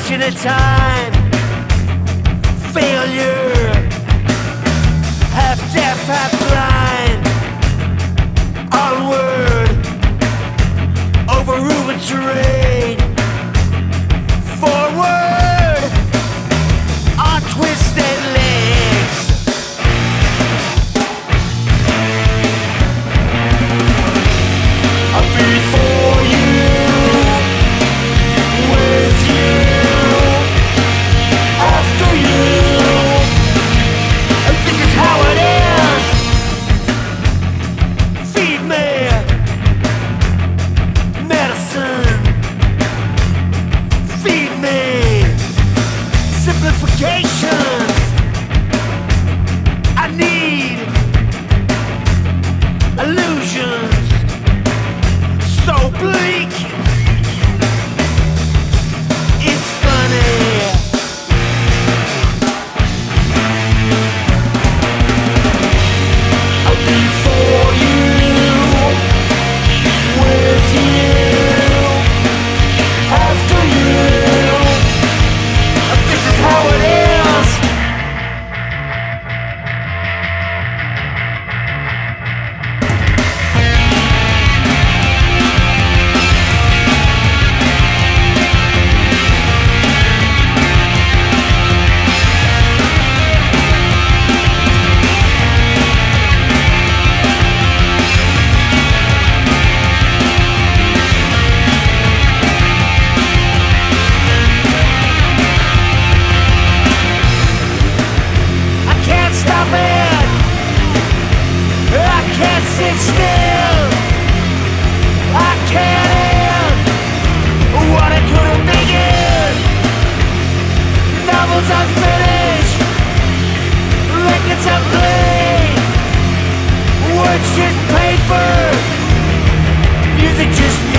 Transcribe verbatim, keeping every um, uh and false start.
fraction of time. Failure, half deaf, half blind. Onward, over Ruben terrain. Forward, on twisted legs. I'll be for you, with you, after you. And this is how it is. Feed me medicine. Feed me simplifications. I need illusions. So bleak, it's funny. I'll be for you, with you, after you. This is how it is. I can't stop it. I can't sit still. I can't end what I couldn't begin. Novels unfinished, records unplayed, words just paper, music just